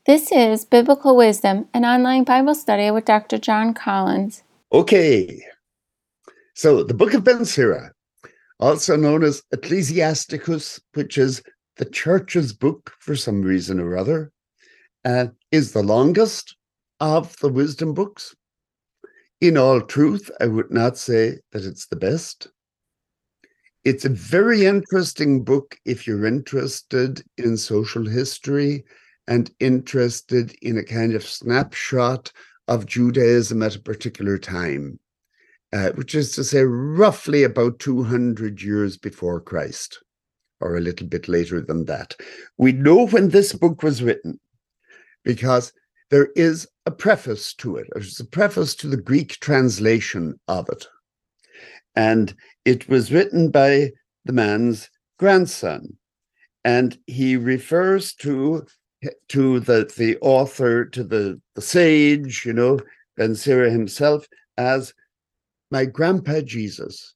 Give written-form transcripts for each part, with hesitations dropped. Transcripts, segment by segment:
This is Biblical Wisdom, an online Bible study with Dr. John Collins. Okay, so the Book of Ben Sira, also known as Ecclesiasticus, which is the church's book for some reason or other, is the longest of the wisdom books. In all truth, I would not say that it's the best. It's a very interesting book if you're interested in social history and interested in a kind of snapshot of Judaism at a particular time, which is to say roughly about 200 years before Christ, or a little bit later than that. We know when this book was written because there is a preface to it. There's a preface to the Greek translation of it. And it was written by the man's grandson. And he refers to the author, to the sage, Ben Sira himself, as my grandpa Jesus.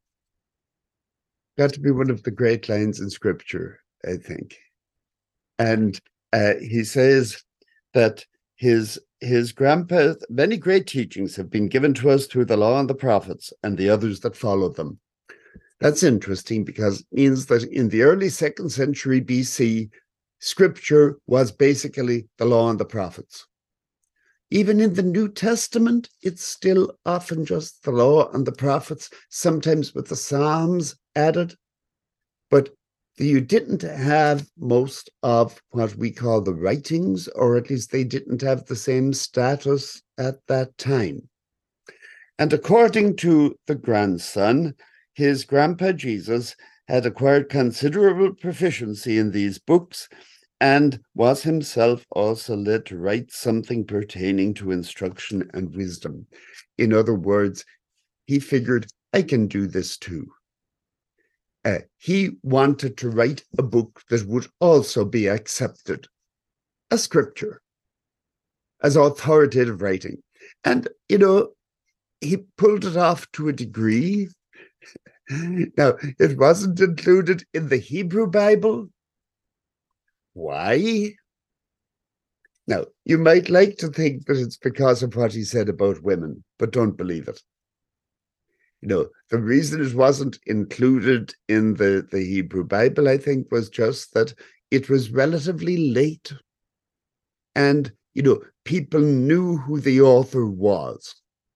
Got to be one of the great lines in scripture, I think. And he says that his grandpa, many great teachings have been given to us through the law and the prophets and the others that follow them. That's interesting because it means that in the early 2nd century BC, scripture was basically the law and the prophets. Even in the New Testament, it's still often just the law and the prophets, sometimes with the Psalms added. But you didn't have most of what we call the writings, or at least they didn't have the same status at that time. And according to the grandson, his grandpa Jesus had acquired considerable proficiency in these books and was himself also led to write something pertaining to instruction and wisdom. In other words, he figured, I can do this too. He wanted to write a book that would also be accepted as scripture, as authoritative writing. And, he pulled it off to a degree. Now, it wasn't included in the Hebrew Bible. Why? Now, you might like to think that it's because of what he said about women, but don't believe it. The reason it wasn't included in the Hebrew Bible, I think, was just that it was relatively late. And, people knew who the author was.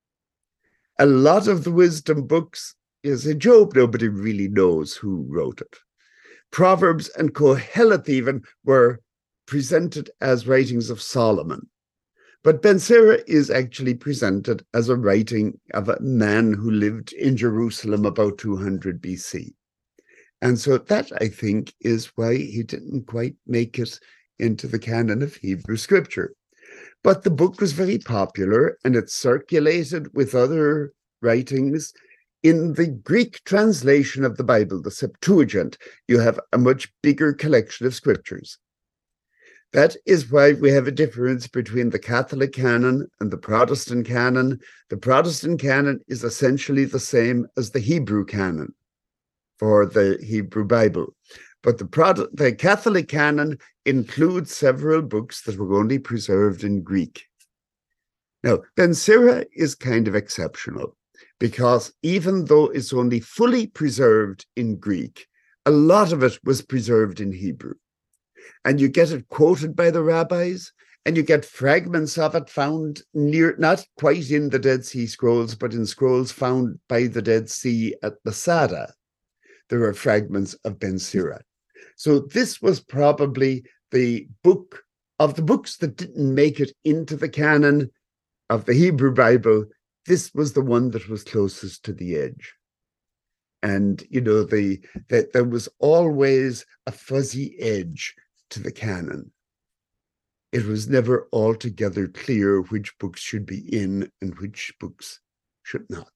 A lot of the wisdom books, in Job, nobody really knows who wrote it. Proverbs and Koheleth even were presented as writings of Solomon. But Ben Sira is actually presented as a writing of a man who lived in Jerusalem about 200 BC. And so that, I think, is why he didn't quite make it into the canon of Hebrew scripture. But the book was very popular and it circulated with other writings. In the Greek translation of the Bible, the Septuagint, you have a much bigger collection of scriptures. That is why we have a difference between the Catholic canon and the Protestant canon. The Protestant canon is essentially the same as the Hebrew canon for the Hebrew Bible. But the Catholic canon includes several books that were only preserved in Greek. Now, Ben Sira is kind of exceptional because even though it's only fully preserved in Greek, a lot of it was preserved in Hebrew. And you get it quoted by the rabbis, and you get fragments of it found not quite in the Dead Sea Scrolls, but in scrolls found by the Dead Sea at Masada. There are fragments of Ben Sira. So this was probably the book of the books that didn't make it into the canon of the Hebrew Bible. This was the one that was closest to the edge. And, there was always a fuzzy edge to the canon. It was never altogether clear which books should be in and which books should not.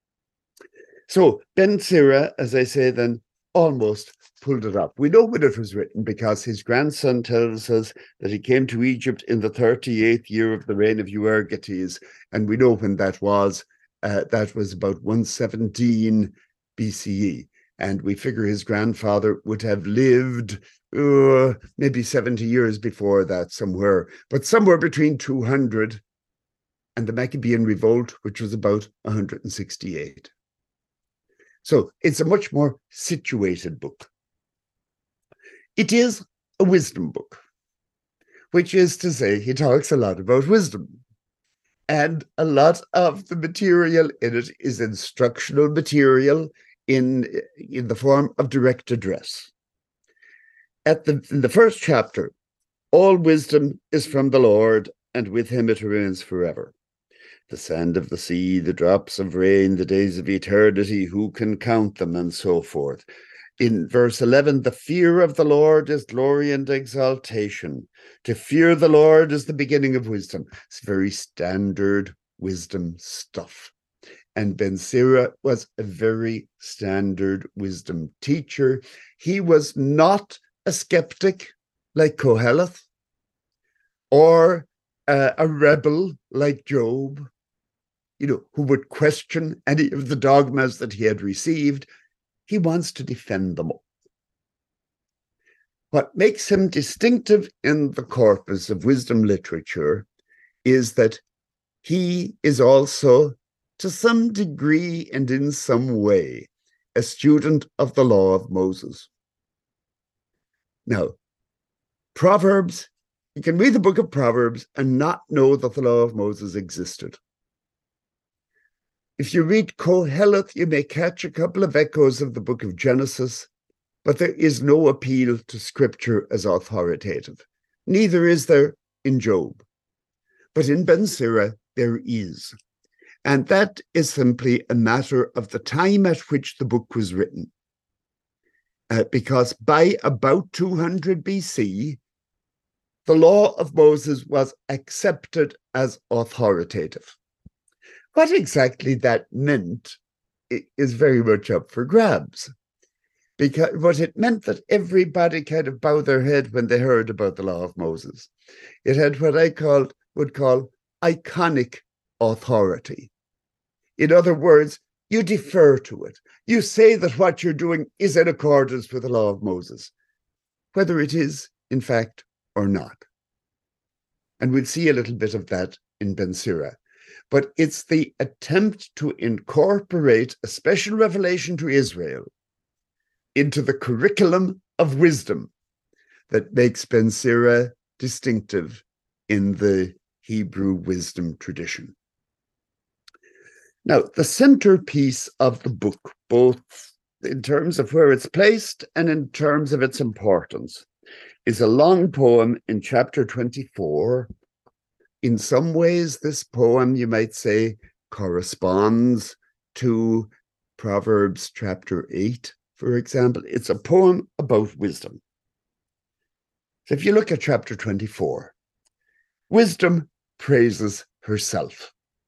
So Ben Sira, as I say, then almost pulled it up. We know when it was written because his grandson tells us that he came to Egypt in the 38th year of the reign of Euergetes, and we know when that was. That was about 117 BCE. And we figure his grandfather would have lived maybe 70 years before that somewhere, but somewhere between 200 and the Maccabean Revolt, which was about 168. So it's a much more situated book. It is a wisdom book, which is to say he talks a lot about wisdom. And a lot of the material in it is instructional material in the form of direct address. In the first chapter, all wisdom is from the Lord, and with him it remains forever. The sand of the sea, the drops of rain, the days of eternity, who can count them, and so forth. In verse 11, the fear of the Lord is glory and exaltation. To fear the Lord is the beginning of wisdom. It's very standard wisdom stuff. And Ben Sira was a very standard wisdom teacher. He was not a skeptic like Koheleth or a rebel like Job, who would question any of the dogmas that he had received. He wants to defend them all. What makes him distinctive in the corpus of wisdom literature is that he is also, to some degree and in some way, a student of the law of Moses. Now, Proverbs, you can read the book of Proverbs and not know that the law of Moses existed. If you read Koheleth, you may catch a couple of echoes of the book of Genesis, but there is no appeal to scripture as authoritative. Neither is there in Job. But in Ben Sira, there is. And that is simply a matter of the time at which the book was written. Because by about 200 BC, the law of Moses was accepted as authoritative. What exactly that meant is very much up for grabs. But it meant that everybody kind of bowed their head when they heard about the law of Moses. It had what I would call iconic authority. In other words, you defer to it. You say that what you're doing is in accordance with the law of Moses, whether it is, in fact, or not. And we'll see a little bit of that in Ben Sira. But it's the attempt to incorporate a special revelation to Israel into the curriculum of wisdom that makes Ben Sira distinctive in the Hebrew wisdom tradition. Now, the centerpiece of the book, both in terms of where it's placed and in terms of its importance, is a long poem in chapter 24. In some ways, this poem, you might say, corresponds to Proverbs chapter 8, for example. It's a poem about wisdom. So if you look at chapter 24, wisdom praises herself.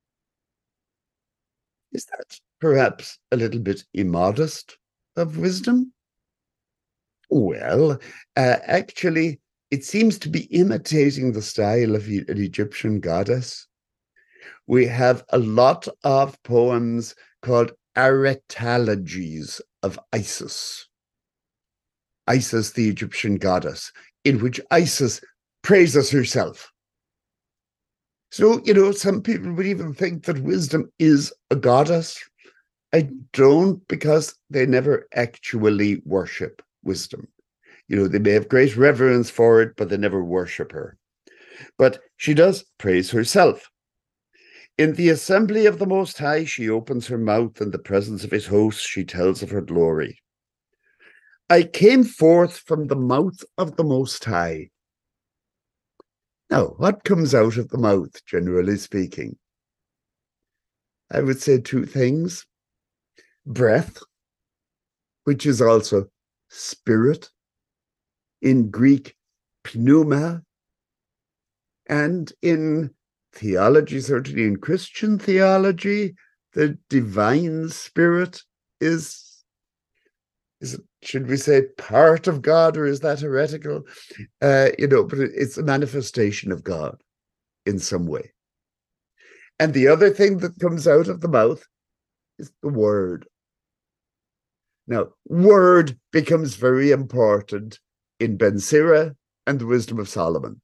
Is that perhaps a little bit immodest of wisdom? Well, actually, it seems to be imitating the style of an Egyptian goddess. We have a lot of poems called aretalogies of Isis. Isis, the Egyptian goddess, in which Isis praises herself. So, some people would even think that wisdom is a goddess. I don't, because they never actually worship wisdom. They may have great reverence for it, but they never worship her. But she does praise herself. In the assembly of the Most High, she opens her mouth. In the presence of his hosts, she tells of her glory. I came forth from the mouth of the Most High. Now, what comes out of the mouth, generally speaking? I would say two things. Breath, which is also spirit, in Greek, pneuma, and in theology, certainly in Christian theology, the divine spirit is it, should we say, part of God, or is that heretical? But it's a manifestation of God in some way. And the other thing that comes out of the mouth is the word. Now, word becomes very important in Ben Sira and the Wisdom of Solomon.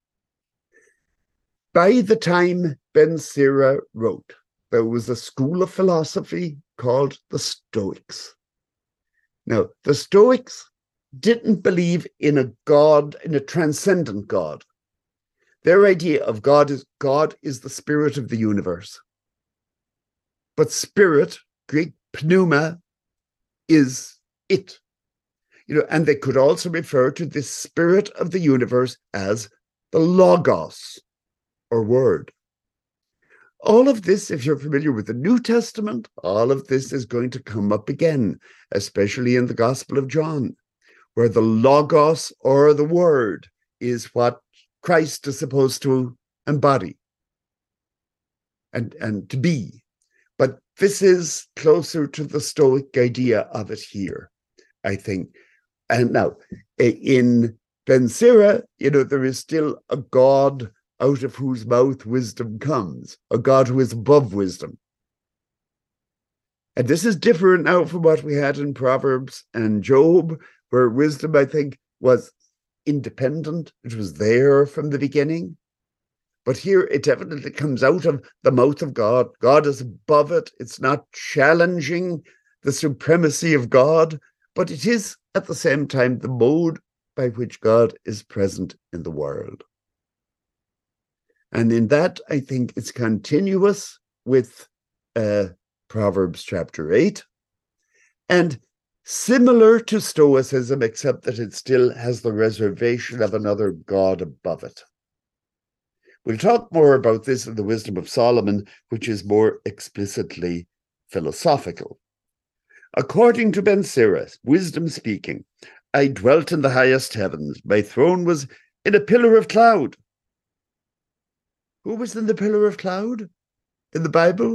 By the time Ben Sira wrote, there was a school of philosophy called the Stoics. Now, the Stoics didn't believe in a God, in a transcendent God. Their idea of God is the spirit of the universe. But spirit, Greek pneuma, is it. And they could also refer to this spirit of the universe as the logos, or word. All of this, if you're familiar with the New Testament, all of this is going to come up again, especially in the Gospel of John, where the logos, or the word, is what Christ is supposed to embody and to be. But this is closer to the Stoic idea of it here, I think. And now, in Ben Sira, there is still a God out of whose mouth wisdom comes, a God who is above wisdom. And this is different now from what we had in Proverbs and Job, where wisdom, I think, was independent. It was there from the beginning. But here it definitely comes out of the mouth of God. God is above it. It's not challenging the supremacy of God, but it is at the same time the mode by which God is present in the world. And in that, I think it's continuous with Proverbs chapter 8, and similar to Stoicism, except that it still has the reservation of another God above it. We'll talk more about this in the Wisdom of Solomon, which is more explicitly philosophical. According to Ben Sira, wisdom speaking, I dwelt in the highest heavens. My throne was in a pillar of cloud. Who was in the pillar of cloud in the Bible?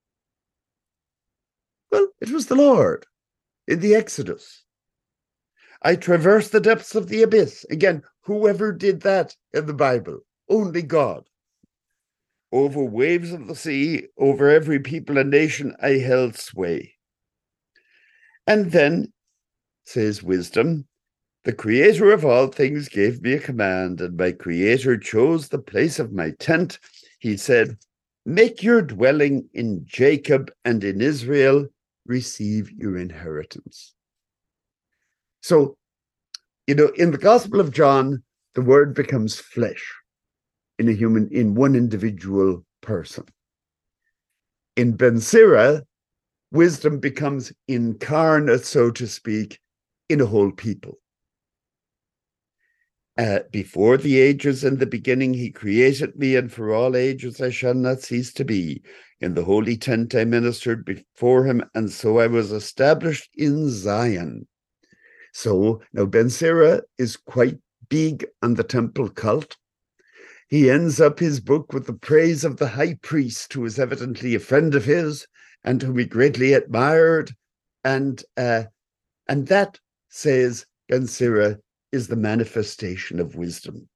Well, it was the Lord in the Exodus. I traversed the depths of the abyss. Again, whoever did that in the Bible? Only God. Over waves of the sea, over every people and nation, I held sway. And then, says wisdom, the creator of all things gave me a command, and my creator chose the place of my tent. He said, make your dwelling in Jacob, and in Israel receive your inheritance. So, in the Gospel of John, the word becomes flesh in one individual person. In Ben Sira, wisdom becomes incarnate, so to speak, in a whole people. Before the ages in the beginning, he created me, and for all ages I shall not cease to be. In the holy tent I ministered before him, and so I was established in Zion. So now Ben Sira is quite big on the temple cult. He ends up his book with the praise of the high priest, who is evidently a friend of his and whom he greatly admired. And that, says Ben Sira, is the manifestation of wisdom.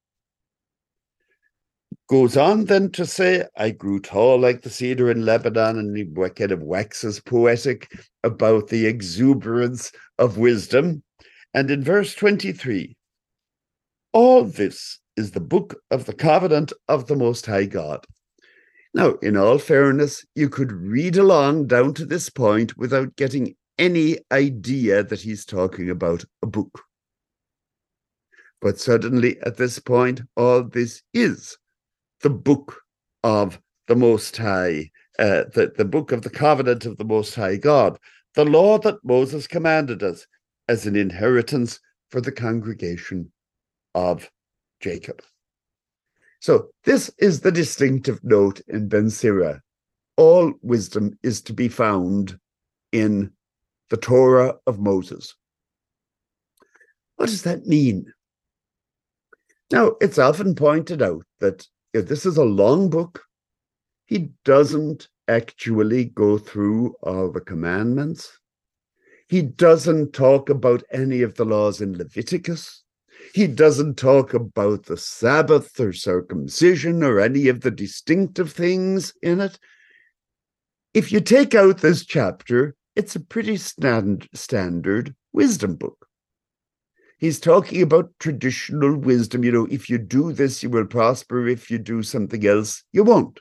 Goes on then to say, I grew tall like the cedar in Lebanon, and he kind of waxes poetic about the exuberance of wisdom. And in verse 23, all this is the book of the covenant of the Most High God. Now, in all fairness, you could read along down to this point without getting any idea that he's talking about a book. But suddenly, at this point, all this is the book of the Most High, the book of the covenant of the Most High God, the law that Moses commanded us as an inheritance for the congregation of Jacob. So this is the distinctive note in Ben Sira. All wisdom is to be found in the Torah of Moses. What does that mean? Now, it's often pointed out that if this is a long book, he doesn't actually go through all the commandments. He doesn't talk about any of the laws in Leviticus. He doesn't talk about the Sabbath or circumcision or any of the distinctive things in it. If you take out this chapter, it's a pretty standard wisdom book. He's talking about traditional wisdom. If you do this, you will prosper. If you do something else, you won't.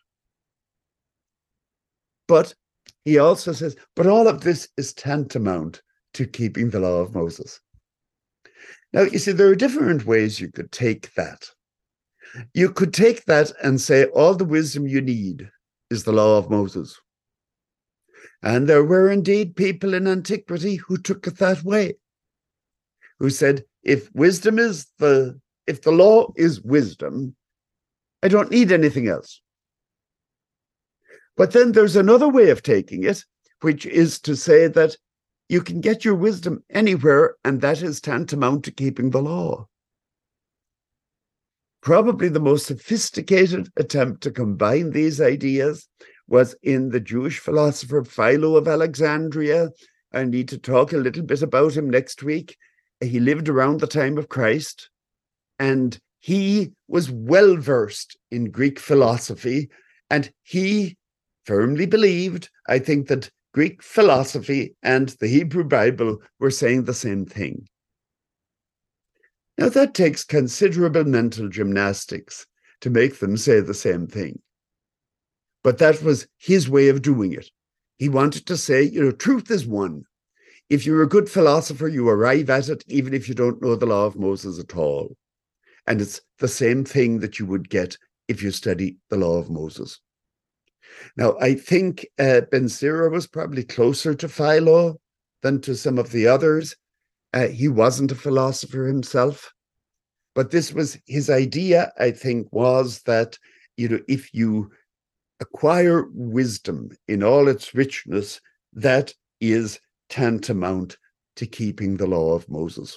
But he also says, but all of this is tantamount to keeping the law of Moses. Now, you see, there are different ways you could take that. You could take that and say, all the wisdom you need is the law of Moses. And there were indeed people in antiquity who took it that way, who said, if the law is wisdom, I don't need anything else. But then there's another way of taking it, which is to say that you can get your wisdom anywhere, and that is tantamount to keeping the law. Probably the most sophisticated attempt to combine these ideas was in the Jewish philosopher Philo of Alexandria. I need to talk a little bit about him next week. He lived around the time of Christ, and he was well versed in Greek philosophy, and he firmly believed, I think, that Greek philosophy and the Hebrew Bible were saying the same thing. Now, that takes considerable mental gymnastics to make them say the same thing. But that was his way of doing it. He wanted to say, truth is one. If you're a good philosopher, you arrive at it, even if you don't know the law of Moses at all. And it's the same thing that you would get if you study the law of Moses. Now, I think Ben Sira was probably closer to Philo than to some of the others. He wasn't a philosopher himself, but this was his idea, I think, was that, if you acquire wisdom in all its richness, that is tantamount to keeping the law of Moses.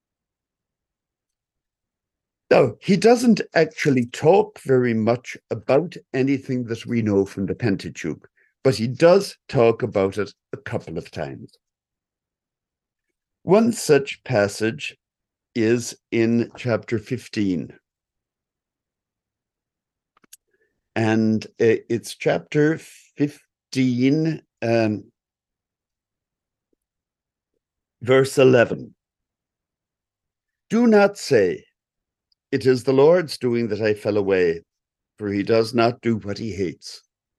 Now, he doesn't actually talk very much about anything that we know from the Pentateuch, but he does talk about it a couple of times. One such passage is in chapter 15. And it's chapter 15, verse 11. Do not say, it is the Lord's doing that I fell away, for he does not do what he hates.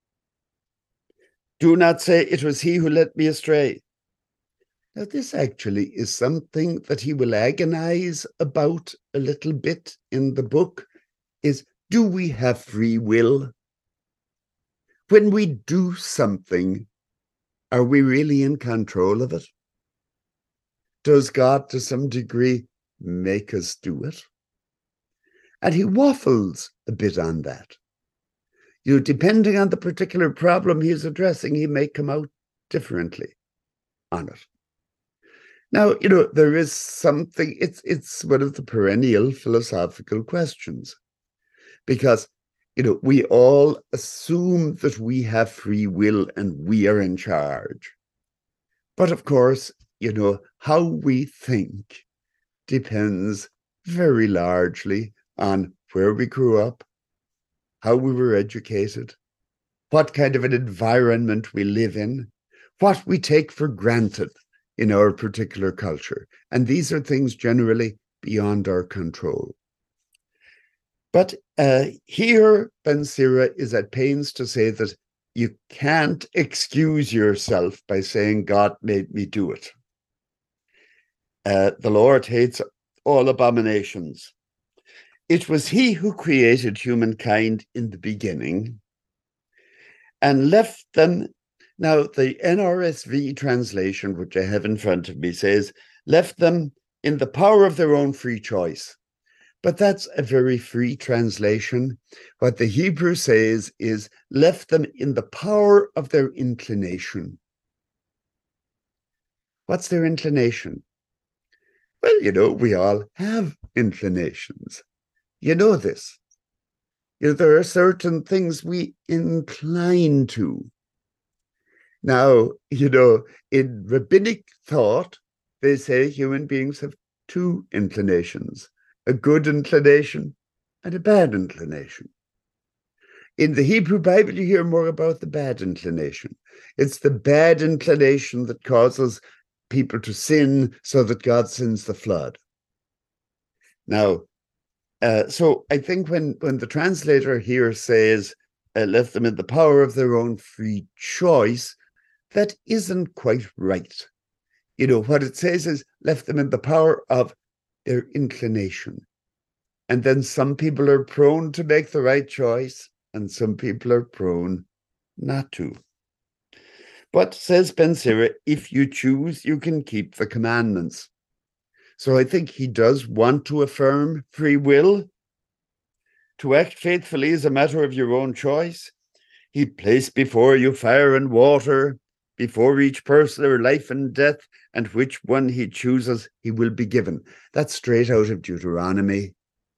Do not say, it was he who led me astray. Now, this actually is something that he will agonize about a little bit in the book, is, do we have free will? When we do something, are we really in control of it? Does God, to some degree, make us do it? And he waffles a bit on that. Depending on the particular problem he's addressing, he may come out differently on it. Now, there is something, it's one of the perennial philosophical questions, because, we all assume that we have free will and we are in charge. But of course, how we think depends very largely on where we grew up, how we were educated, what kind of an environment we live in, what we take for granted in our particular culture. And these are things generally beyond our control. But here, Ben Sira is at pains to say that you can't excuse yourself by saying, God made me do it. The Lord hates all abominations. It was he who created humankind in the beginning and left them. Now, the NRSV translation, which I have in front of me, says, left them in the power of their own free choice. But that's a very free translation. What the Hebrew says is, left them in the power of their inclination. What's their inclination? Well, we all have inclinations. You know this. There are certain things we incline to. Now, in rabbinic thought, they say human beings have two inclinations, a good inclination and a bad inclination. In the Hebrew Bible, you hear more about the bad inclination. It's the bad inclination that causes people to sin so that God sends the flood. Now, so I think when the translator here says, left them in the power of their own free choice, that isn't quite right. What it says is left them in the power of their inclination. And then some people are prone to make the right choice, and some people are prone not to. But, says Ben Sira, if you choose, you can keep the commandments. So I think he does want to affirm free will. To act faithfully is a matter of your own choice. He placed before you fire and water, before each person are life and death, and which one he chooses, he will be given. That's straight out of Deuteronomy.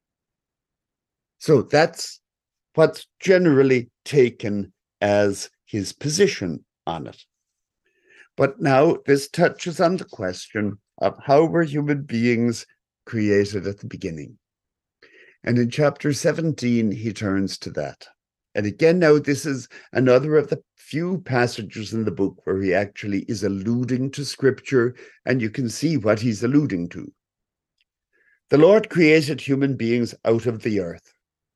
So that's what's generally taken as his position on it. But now this touches on the question of how were human beings created at the beginning. And in chapter 17, he turns to that. And again, now this is another of the few passages in the book where he actually is alluding to scripture, and you can see what he's alluding to. The Lord created human beings out of the earth.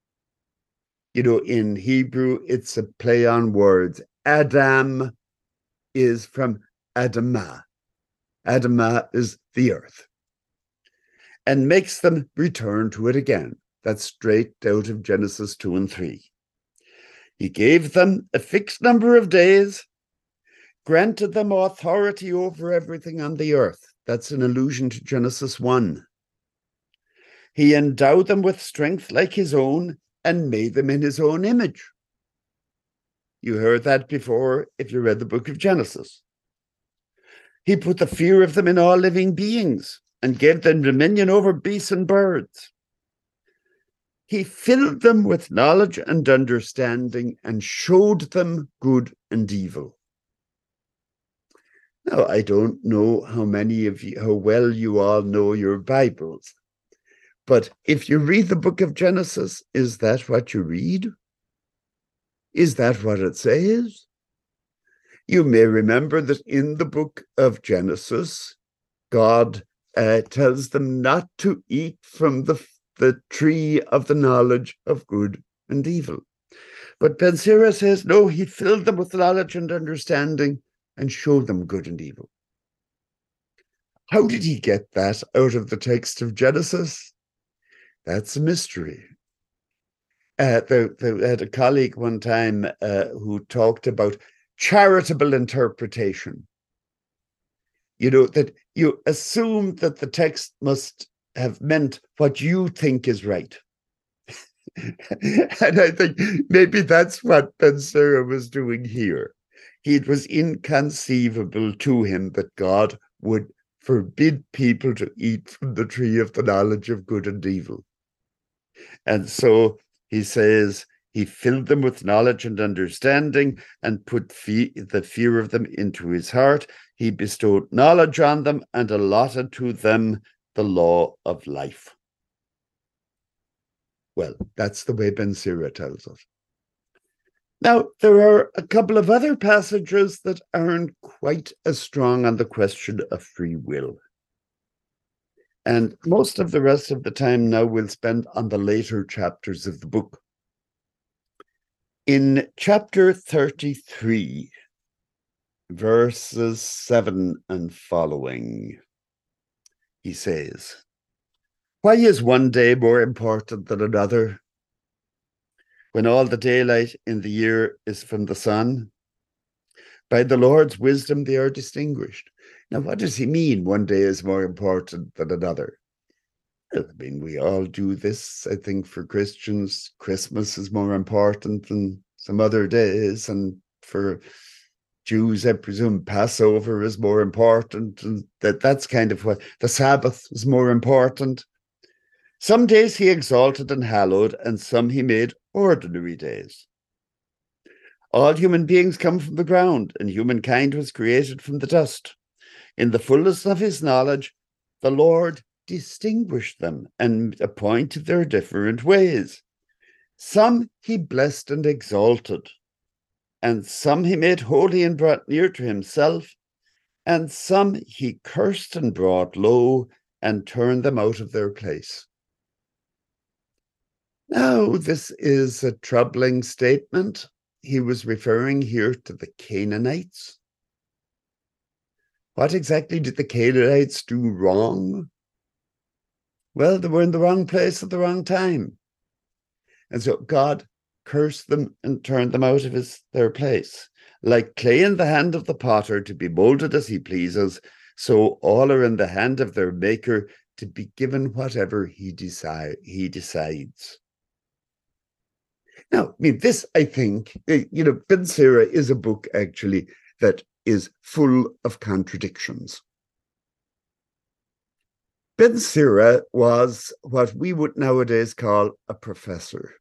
In Hebrew, it's a play on words. Adam is from Adamah. Adamah is the earth. And makes them return to it again. That's straight out of Genesis 2 and 3. He gave them a fixed number of days, granted them authority over everything on the earth. That's an allusion to Genesis 1. He endowed them with strength like his own and made them in his own image. You heard that before if you read the book of Genesis. He put the fear of them in all living beings and gave them dominion over beasts and birds. He filled them with knowledge and understanding and showed them good and evil. Now, I don't know how well you all know your Bibles, but if you read the book of Genesis, is that what you read? Is that what it says? You may remember that in the book of Genesis, God tells them not to eat from the tree of the knowledge of good and evil. But Ben Sira says, no, he filled them with knowledge and understanding and showed them good and evil. How did he get that out of the text of Genesis? That's a mystery. They had a colleague one time who talked about charitable interpretation. That you assume that the text must have meant what you think is right. And I think maybe that's what Ben Sira was doing here. It was inconceivable to him that God would forbid people to eat from the tree of the knowledge of good and evil. And so he says he filled them with knowledge and understanding and put the fear of them into his heart. He bestowed knowledge on them and allotted to them the law of life. Well, that's the way Ben Sira tells us. Now, there are a couple of other passages that aren't quite as strong on the question of free will. And most of the rest of the time now we'll spend on the later chapters of the book. In chapter 33, verses 7 and following, he says, "Why is one day more important than another, when all the daylight in the year is from the sun? By the Lord's wisdom they are distinguished." Now, what does he mean, one day is more important than another? I mean, we all do this, I think, for Christians. Christmas is more important than some other days, and for Jews, I presume Passover is more important, and that's kind of what the Sabbath is more important. Some days he exalted and hallowed, and some he made ordinary days. All human beings come from the ground, and humankind was created from the dust. In the fullness of his knowledge, the Lord distinguished them and appointed their different ways. Some he blessed and exalted, and some he made holy and brought near to himself, and some he cursed and brought low and turned them out of their place. Now, this is a troubling statement. He was referring here to the Canaanites. What exactly did the Canaanites do wrong? Well, they were in the wrong place at the wrong time. And so God cursed them and turned them out of their place. Like clay in the hand of the potter to be molded as he pleases, so all are in the hand of their maker to be given whatever he decides. Now, I mean, this, I think, Ben Sira is a book, actually, that is full of contradictions. Ben Sira was what we would nowadays call a professor.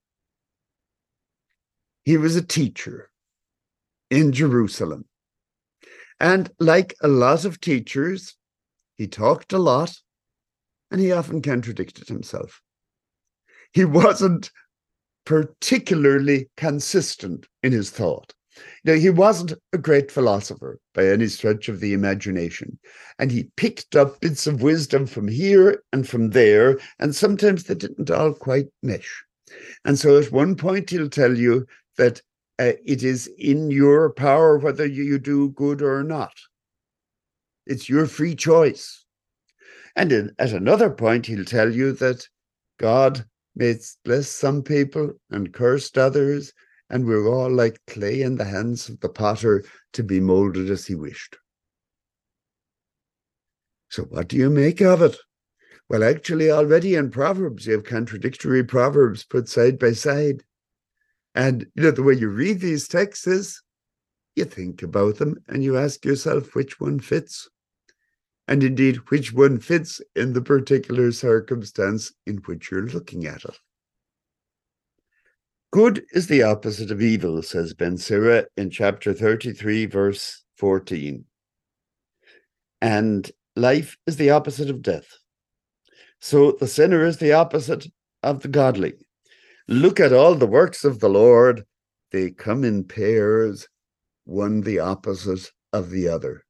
He was a teacher in Jerusalem. And like a lot of teachers, he talked a lot, and he often contradicted himself. He wasn't particularly consistent in his thought. Now, he wasn't a great philosopher by any stretch of the imagination, and he picked up bits of wisdom from here and from there, and sometimes they didn't all quite mesh. And so at one point, he'll tell you that it is in your power whether you do good or not. It's your free choice. And at another point, he'll tell you that God may bless some people and cursed others, and we're all like clay in the hands of the potter to be molded as he wished. So what do you make of it? Well, actually, already in Proverbs, you have contradictory proverbs put side by side. And the way you read these texts is you think about them and you ask yourself which one fits. And indeed, which one fits in the particular circumstance in which you're looking at it. Good is the opposite of evil, says Ben Sira in chapter 33, verse 14. And life is the opposite of death. So the sinner is the opposite of the godly. Look at all the works of the Lord. They come in pairs, one the opposite of the other.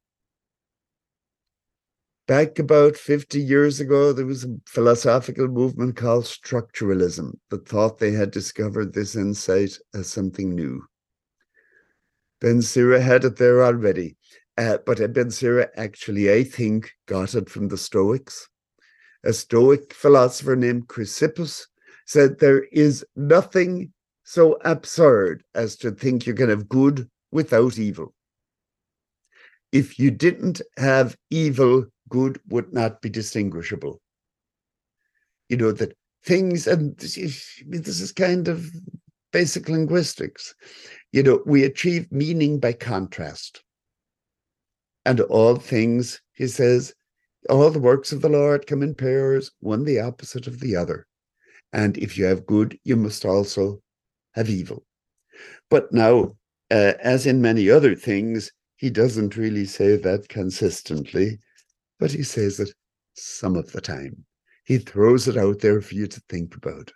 Back about 50 years ago, there was a philosophical movement called structuralism that thought they had discovered this insight as something new. Ben Sira had it there already, but Ben Sira actually, I think, got it from the Stoics. A Stoic philosopher named Chrysippus said there is nothing so absurd as to think you can have good without evil. If you didn't have evil, good would not be distinguishable. That things, and this is kind of basic linguistics, we achieve meaning by contrast. And all things, he says, all the works of the Lord come in pairs, one the opposite of the other. And if you have good, you must also have evil. But now, as in many other things, he doesn't really say that consistently, but he says it some of the time. He throws it out there for you to think about.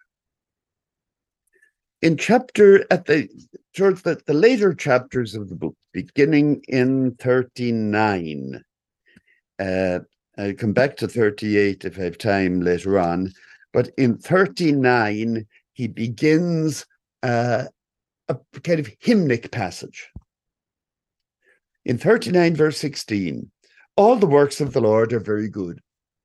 Towards the later chapters of the book, beginning in 39, I'll come back to 38 if I have time later on, but in 39, he begins a kind of hymnic passage. In 39, verse 16, all the works of the Lord are very good.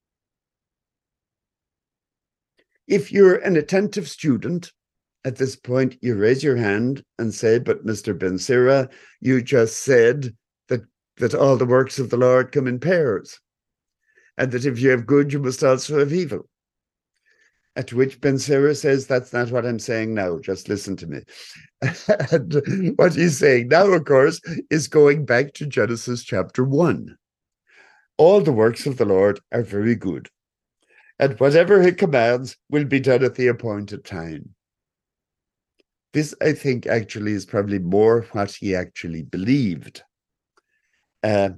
If you're an attentive student, at this point, you raise your hand and say, but Mr. Ben Sira, you just said that all the works of the Lord come in pairs, and that if you have good, you must also have evil. At which Ben Sira says, that's not what I'm saying now, just listen to me. And what he's saying now, of course, is going back to Genesis chapter 1. All the works of the Lord are very good, and whatever he commands will be done at the appointed time. This, I think, actually is probably more what he actually believed. At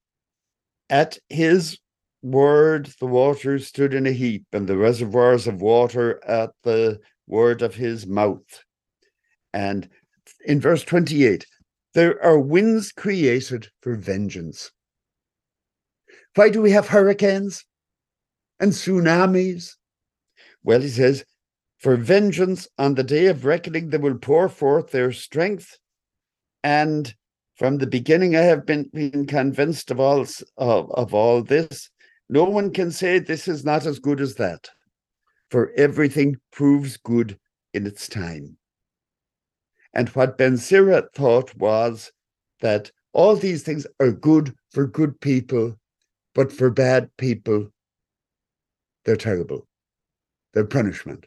his word, the waters stood in a heap, and the reservoirs of water at the word of his mouth. And in verse 28, there are winds created for vengeance. Why do we have hurricanes and tsunamis? Well, he says, For vengeance on the day of reckoning, they will pour forth their strength. And from the beginning, I have been convinced of all this. No one can say this is not as good as that, for everything proves good in its time. And what Ben Sira thought was that all these things are good for good people, but for bad people, they're terrible. They're punishment.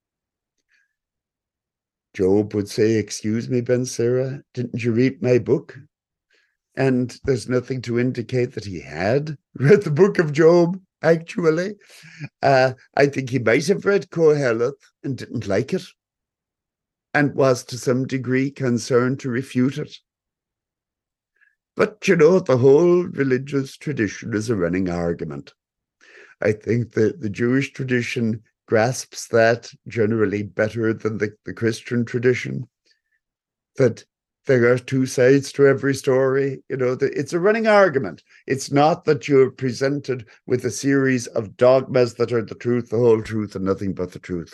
Job would say, "Excuse me, Ben Sira, didn't you read my book?" And there's nothing to indicate that he had read the book of Job, actually. I think he might have read Koheleth and didn't like it, and was to some degree concerned to refute it. But, the whole religious tradition is a running argument. I think that the Jewish tradition grasps that generally better than the Christian tradition, that there are two sides to every story. It's a running argument. It's not that you're presented with a series of dogmas that are the truth, the whole truth, and nothing but the truth.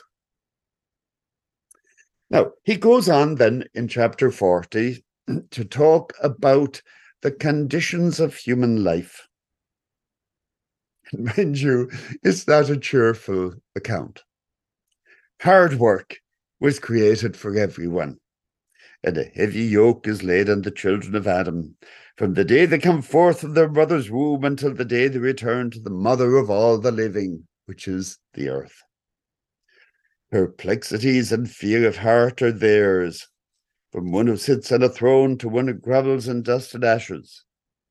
Now, he goes on then in chapter 40 to talk about the conditions of human life. And mind you, it's not a cheerful account. Hard work was created for everyone, and a heavy yoke is laid on the children of Adam, from the day they come forth from their mother's womb until the day they return to the mother of all the living, which is the earth. Perplexities and fear of heart are theirs, from one who sits on a throne to one who grovels in dust and ashes.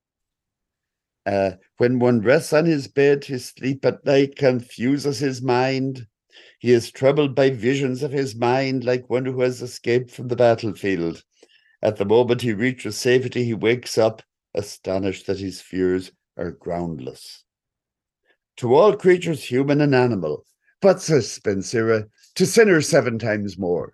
When one rests on his bed, his sleep at night confuses his mind. He is troubled by visions of his mind, like one who has escaped from the battlefield. At the moment he reaches safety, he wakes up, astonished that his fears are groundless. To all creatures, human and animal, but, says Ben Sira, to sinners 7 times more.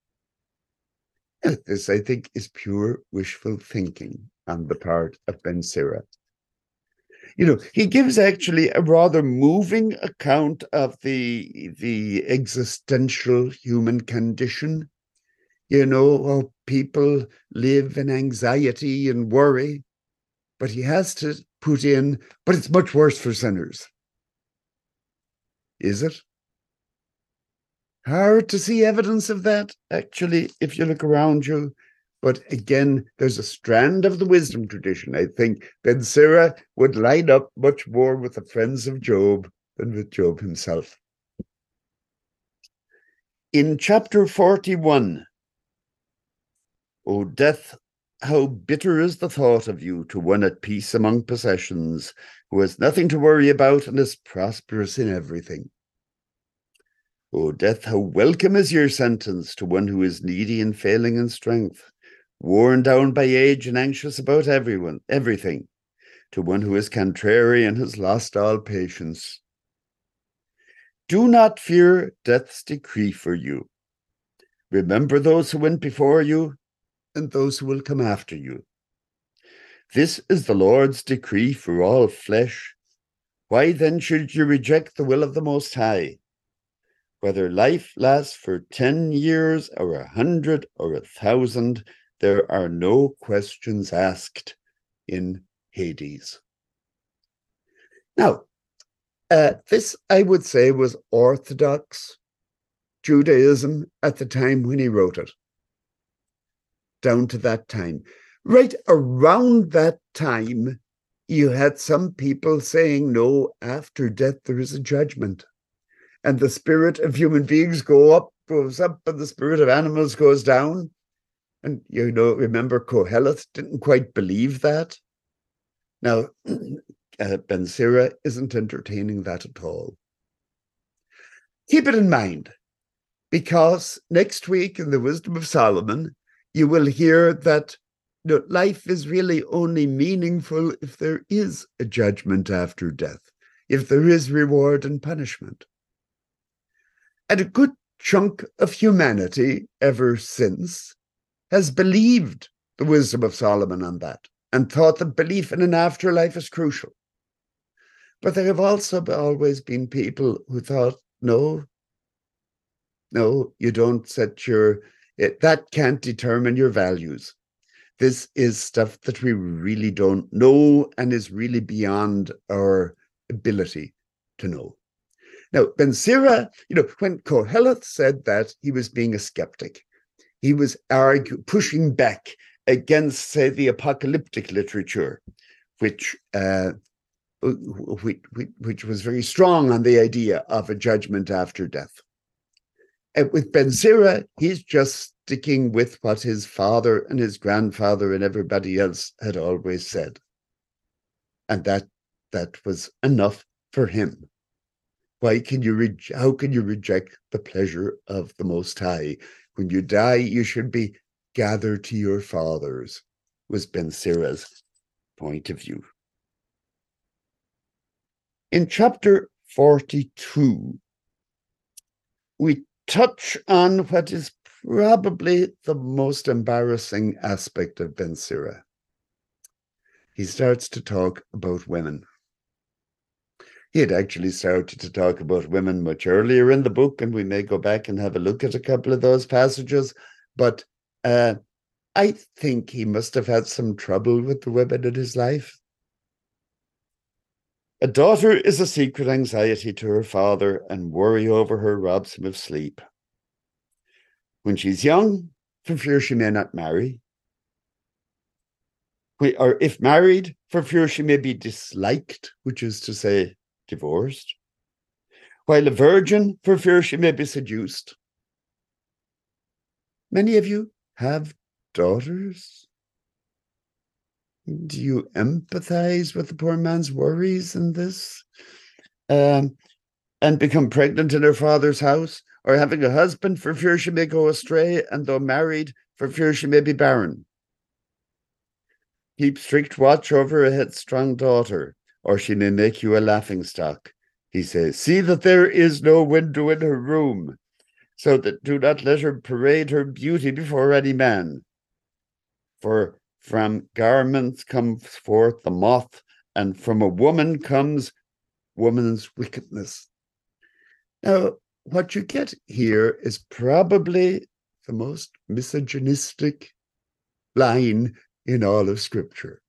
This, I think, is pure wishful thinking on the part of Ben Sira. He gives actually a rather moving account of the existential human condition. How people live in anxiety and worry, but he has to put in, but it's much worse for sinners. Is it? Hard to see evidence of that, actually, if you look around you. But again, there's a strand of the wisdom tradition. I think Ben Sira would line up much more with the friends of Job than with Job himself. In chapter 41, O death, how bitter is the thought of you to one at peace among possessions, who has nothing to worry about and is prosperous in everything. O death, how welcome is your sentence to one who is needy and failing in strength, worn down by age and anxious about everything, to one who is contrary and has lost all patience. Do not fear death's decree for you. Remember those who went before you and those who will come after you. This is the Lord's decree for all flesh. Why then should you reject the will of the Most High? Whether life lasts for 10 years or 100 or 1,000, there are no questions asked in Hades. Now, this, I would say, was Orthodox Judaism at the time when he wrote it. Down to that time. Right around that time, you had some people saying, no, after death there is a judgment. And the spirit of human beings goes up, and the spirit of animals goes down. And, remember, Koheleth didn't quite believe that. Now, Ben Sira isn't entertaining that at all. Keep it in mind, because next week in the Wisdom of Solomon, you will hear that life is really only meaningful if there is a judgment after death, if there is reward and punishment. And a good chunk of humanity ever since has believed the Wisdom of Solomon on that and thought that belief in an afterlife is crucial. But there have also always been people who thought, no, No, you don't set that can't determine your values. This is stuff that we really don't know and is really beyond our ability to know. Now, Ben Sira, when Koheleth said that, he was being a skeptic. He was pushing back against, say, the apocalyptic literature, which was very strong on the idea of a judgment after death. And with Ben Sira, he's just sticking with what his father and his grandfather and everybody else had always said. And that was enough for him. How can you reject the pleasure of the Most High? When you die, you should be gathered to your fathers, was Ben Sira's point of view. In chapter 42, we touch on what is probably the most embarrassing aspect of Ben Sira. He starts to talk about women. He had actually started to talk about women much earlier in the book, and we may go back and have a look at a couple of those passages. But I think he must have had some trouble with the women in his life. A daughter is a secret anxiety to her father, and worry over her robs him of sleep. When she's young, for fear she may not marry. Or if married, for fear she may be disliked, which is to say, divorced. While a virgin, for fear she may be seduced. Many of you have daughters. Do you empathize with the poor man's worries in this? And become pregnant in her father's house, or having a husband for fear she may go astray, and though married, for fear she may be barren. Keep strict watch over a headstrong daughter, or she may make you a laughingstock. He says, see that there is no window in her room, so that do not let her parade her beauty before any man. For from garments comes forth the moth, and from a woman comes woman's wickedness. Now, what you get here is probably the most misogynistic line in all of Scripture.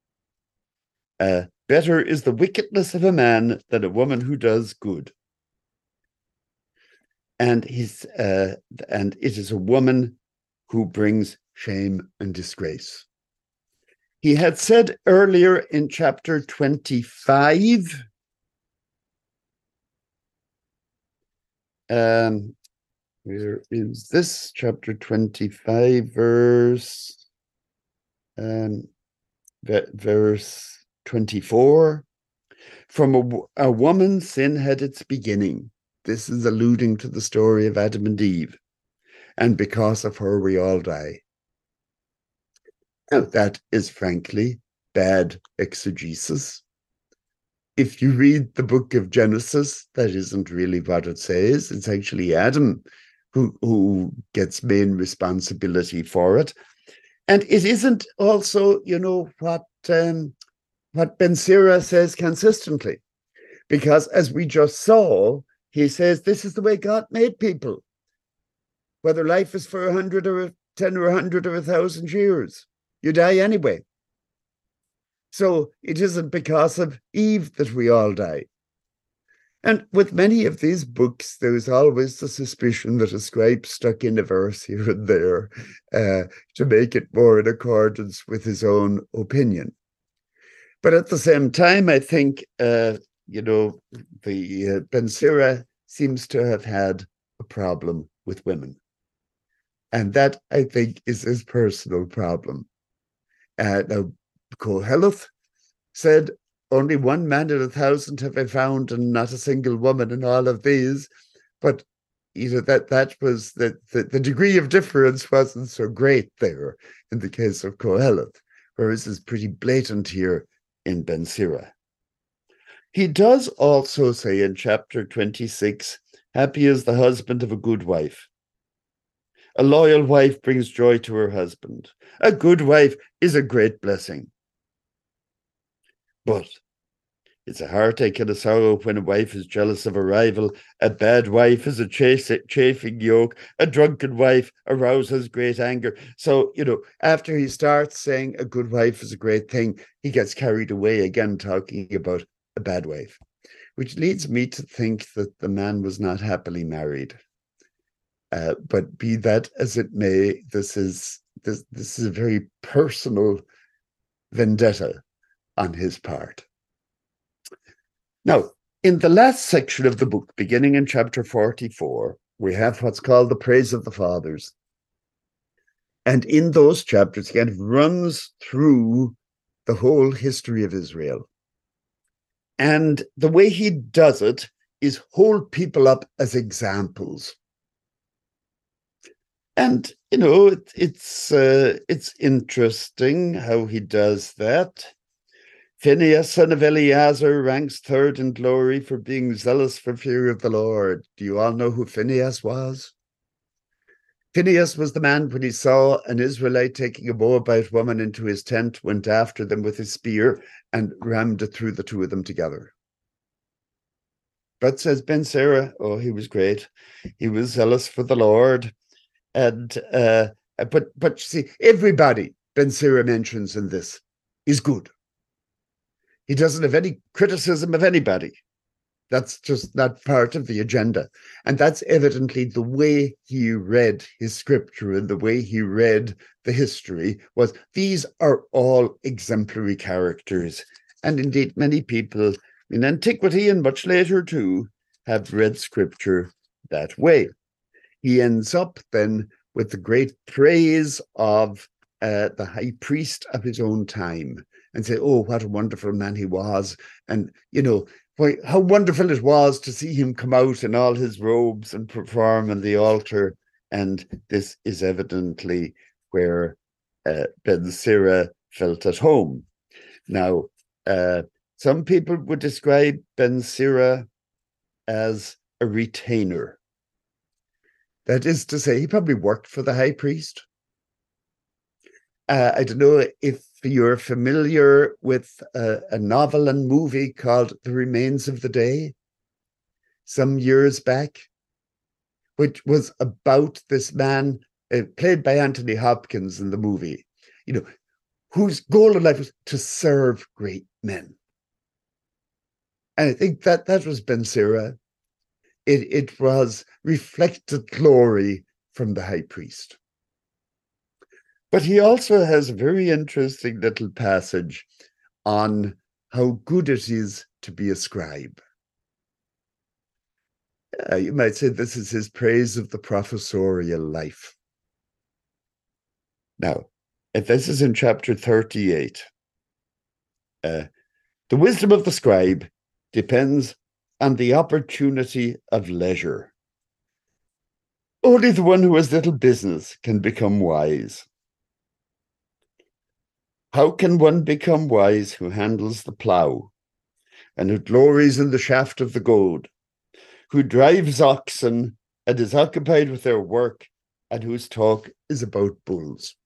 Better is the wickedness of a man than a woman who does good. And it is a woman who brings shame and disgrace. He had said earlier in chapter 25, where is this? Chapter 25, verse 24. From a woman's sin had its beginning. This is alluding to the story of Adam and Eve. And because of her, we all die. Now, that is frankly bad exegesis. If you read the book of Genesis, that isn't really what it says. It's actually Adam who gets main responsibility for it. And it isn't also, what Ben Sira says consistently. Because as we just saw, he says this is the way God made people. Whether life is for 100 or 10 or 100 or 1,000 years, you die anyway. So it isn't because of Eve that we all die. And with many of these books, there's always the suspicion that a scribe stuck in a verse here and there to make it more in accordance with his own opinion. But at the same time, I think, Ben Sira seems to have had a problem with women. And that, I think, is his personal problem. Now, Koheleth said, only one man in 1,000 have I found, and not a single woman in all of these. But that was the degree of difference wasn't so great there in the case of Koheleth, whereas it's pretty blatant here in Ben Sira. He does also say in chapter 26, happy is the husband of a good wife. A loyal wife brings joy to her husband. A good wife is a great blessing. But It's a heartache and a sorrow when a wife is jealous of a rival. A bad wife is a chafing yoke. A drunken wife arouses great anger. So, after he starts saying a good wife is a great thing, he gets carried away again talking about a bad wife, which leads me to think that the man was not happily married. But be that as it may, this is a very personal vendetta on his part. Now, in the last section of the book, beginning in chapter 44, we have what's called the Praise of the Fathers. And in those chapters, again, it runs through the whole history of Israel. And the way he does it is hold people up as examples. And, it's interesting how he does that. Phinehas, son of Eleazar, ranks third in glory for being zealous for fear of the Lord. Do you all know who Phinehas was? Phinehas was the man when he saw an Israelite taking a Moabite woman into his tent, went after them with his spear and rammed it through the two of them together. But says Ben Sira, oh, he was great. He was zealous for the Lord. And but you see, everybody Ben Sira mentions in this is good. He doesn't have any criticism of anybody. That's just not part of the agenda. And that's evidently the way he read his scripture and the way he read the history was these are all exemplary characters. And indeed, many people in antiquity and much later too have read scripture that way. He ends up then with the great praise of the high priest of his own time and say, oh, what a wonderful man he was. And, how wonderful it was to see him come out in all his robes and perform on the altar. And this is evidently where Ben Sira felt at home. Now, some people would describe Ben Sira as a retainer. That is to say, he probably worked for the high priest. I don't know if you're familiar with a novel and movie called The Remains of the Day, some years back, which was about this man, played by Anthony Hopkins in the movie, whose goal in life was to serve great men. And I think that was Ben Sira. It was reflected glory from the high priest. But he also has a very interesting little passage on how good it is to be a scribe. You might say this is his praise of the professorial life. Now, if this is in chapter 38. The wisdom of the scribe depends on the opportunity of leisure. Only the one who has little business can become wise. How can one become wise who handles the plough and who glories in the shaft of the goad, who drives oxen and is occupied with their work and whose talk is about bulls?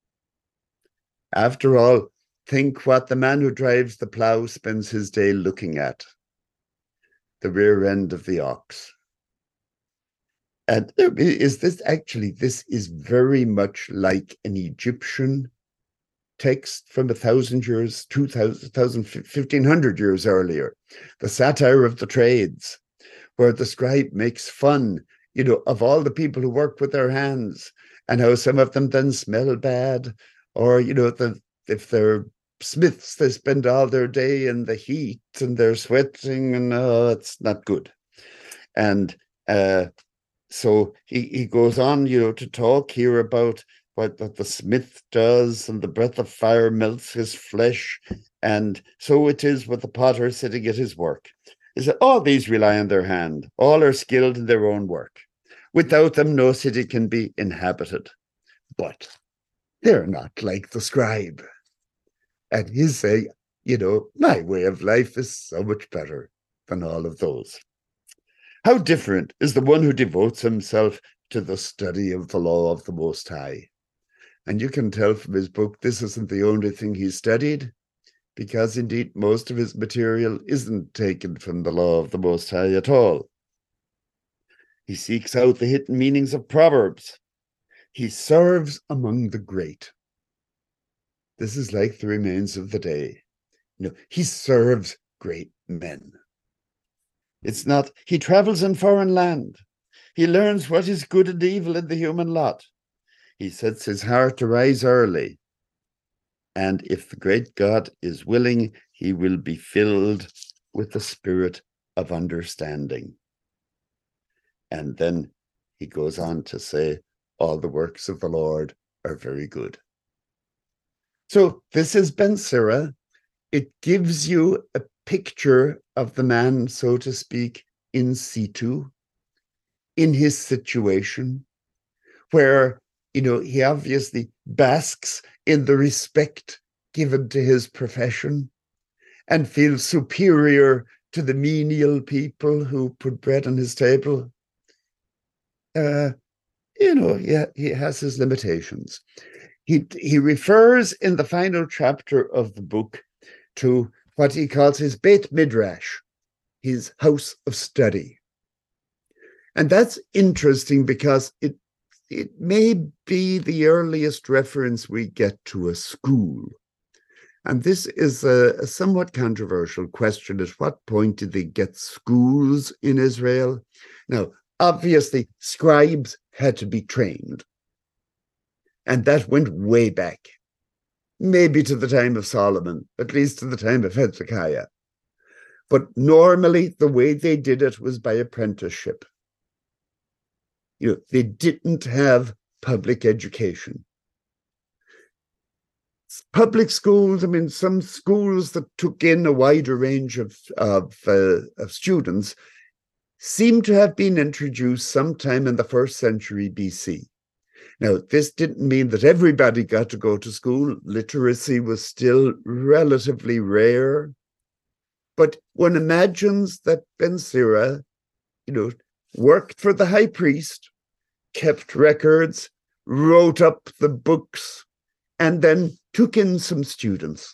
After all, think what the man who drives the plough spends his day looking at: the rear end of the ox. And this is very much like an Egyptian text from 1,000 years, 2,000, 1,500 years earlier, the satire of the trades, where the scribe makes fun, of all the people who work with their hands and how some of them then smell bad, or, if they're smiths, they spend all their day in the heat and they're sweating and it's not good. And so he goes on, to talk here about what the smith does, and the breath of fire melts his flesh. And so it is with the potter sitting at his work. Is that all these rely on their hand. All are skilled in their own work. Without them, no city can be inhabited. But they're not like the scribe. And he's saying, my way of life is so much better than all of those. How different is the one who devotes himself to the study of the law of the Most High. And you can tell from his book, this isn't the only thing he studied. because indeed most of his material isn't taken from the law of the Most High at all. He seeks out the hidden meanings of Proverbs. He serves among the great. This is like the remains of the day. He serves great men. It's not, he travels in foreign land. He learns what is good and evil in the human lot. He sets his heart to rise early. And if the great God is willing, he will be filled with the spirit of understanding. And then he goes on to say, all the works of the Lord are very good. So this is Ben Sira. It gives you a picture of the man, so to speak, in situ, in his situation, where, he obviously basks in the respect given to his profession and feels superior to the menial people who put bread on his table. He has his limitations. He refers in the final chapter of the book to what he calls his Beit Midrash, his house of study. And that's interesting because it may be the earliest reference we get to a school. And this is a somewhat controversial question. At what point did they get schools in Israel? Now, obviously, scribes had to be trained. And that went way back, maybe to the time of Solomon, at least to the time of Hezekiah. But normally, the way they did it was by apprenticeship. They didn't have public education. Public schools, some schools that took in a wider range of students seem to have been introduced sometime in the 1st century BC. Now, this didn't mean that everybody got to go to school. Literacy was still relatively rare. But one imagines that Ben Sira, worked for the high priest, kept records, wrote up the books, and then took in some students.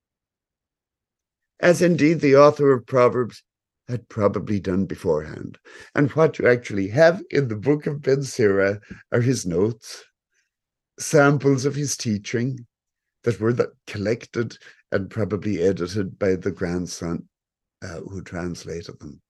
As indeed the author of Proverbs had probably done beforehand. And what you actually have in the book of Ben Sira are his notes, samples of his teaching that were collected and probably edited by the grandson who translated them.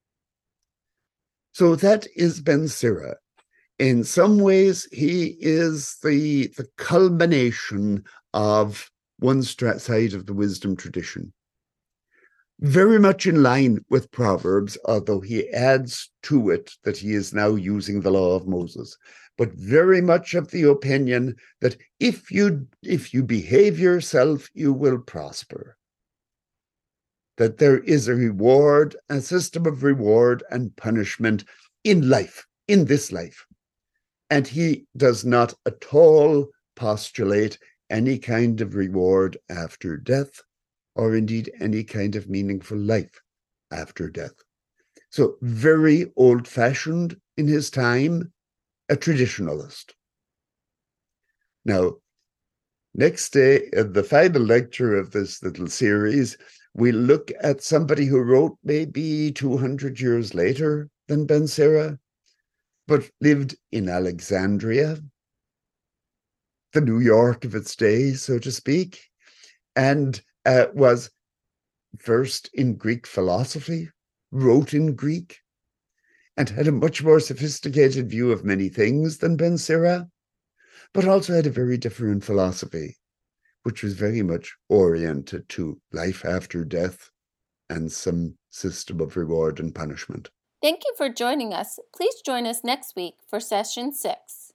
So that is Ben Sira. In some ways, he is the culmination of one side of the wisdom tradition. Very much in line with Proverbs, although he adds to it that he is now using the law of Moses, but very much of the opinion that if you behave yourself, you will prosper. That there is a system of reward and punishment in life, in this life. And he does not at all postulate any kind of reward after death, or indeed any kind of meaningful life after death. So very old-fashioned in his time, a traditionalist. Now, next day, in the final lecture of this little series, we look at somebody who wrote maybe 200 years later than Ben Sira, but lived in Alexandria, the New York of its day, so to speak, and was versed in Greek philosophy, wrote in Greek, and had a much more sophisticated view of many things than Ben Sira, but also had a very different philosophy, which was very much oriented to life after death and some system of reward and punishment. Thank you for joining us. Please join us next week for Session 6.